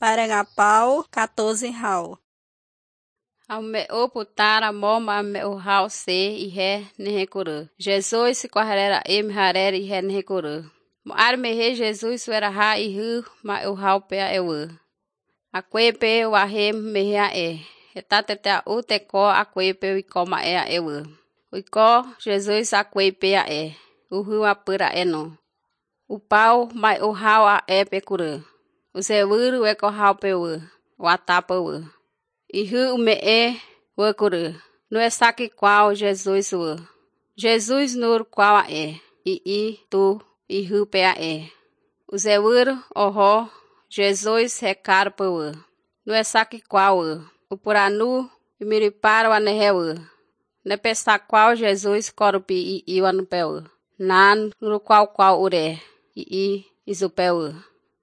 Parangapau, 14 rau. Ao me o putara moma me o hau se i he nehekuru. Jesus se quarrera e me harera i he nehekuru. Mo ar me he Jesus era ha i hu ma o hau pea ewe. A kwepe wa he me he a e. He tatete a u te ko a kwepe wi ko ma e a ewe. Ui ko Jesus a kwepe a e. Uhu a pura eno. O pau mai o hau a e pe kuru. O se wuru e ko hau pe we. Wa tapa we. Ihu me e we kuru. No é saki qual Jesus we. Jesus nur qual a e. I tu ihu pe a e. O se wuru oho Jesus recar pe we. No é saki qual we. O puranu e miripara wa nehe we. Ne pesa qual Jesus korupi i wanu pe we. Nan nur qual ure. I isu pe we.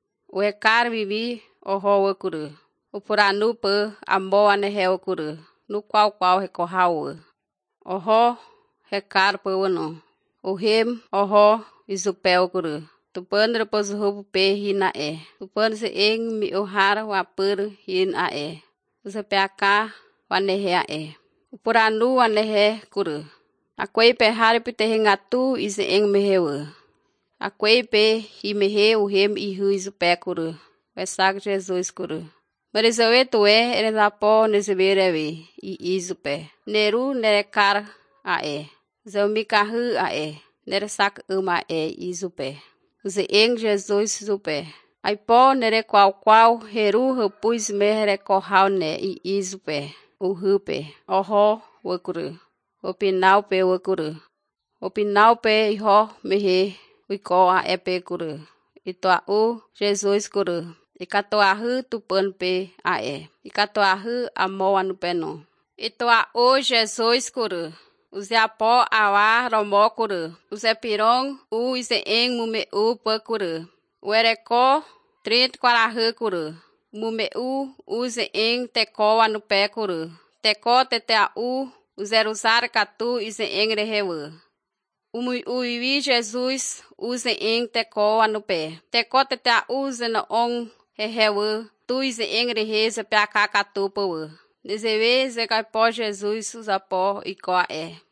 O recar vivi oho we kuru. O puranu pe ambo anehe we kuru. No qual recorrau we. Oho recar pe we no. O hem oho isu pe we kuru. Tu pandra pos rubu pe hina e. Tu pandra se eng mi ohara wa pur hin a e. Usa pe aka wa nehe a e. O puranu wa nehe kuru. A kwei pe hari pite hengatu ise eng mehewe. A kwei pe hi mehe o hem ihu isu pe kuru. Vesag Jesus kuru. Marisawe tuwe ere zapo neseverewe i isu pe. Neru nere kar a e. Zaumikahu a e. Nere sak uma e isu pe. Use eng Jesus supe. Ai po nere qual heru hupus mehere kohau ne i izupe. O hupe. Oho wakuru. O pinau pe wakuru. O pinau pe iho mehe wiko a epe kuru. Itoa u Jesus kuru. Ikatoa hu tupan pe a e. Ikatoa hu amo anupeno. Itoa u Jesus kuru. Use apo awa romo kuru. Use pirong u ise eng mume u pe kuru. Uereko 34 kuru. Mume u use eng teko anu pe kuru. Teko tete a u use usar katu ise eng rehewe. Uiwi Jesus use eng teko anu pe. Teko tete a use na ong rehewe. Tu ise eng reheze pe a kakatu pe we. Nezewe ze kai po Jesus usa po iko a e.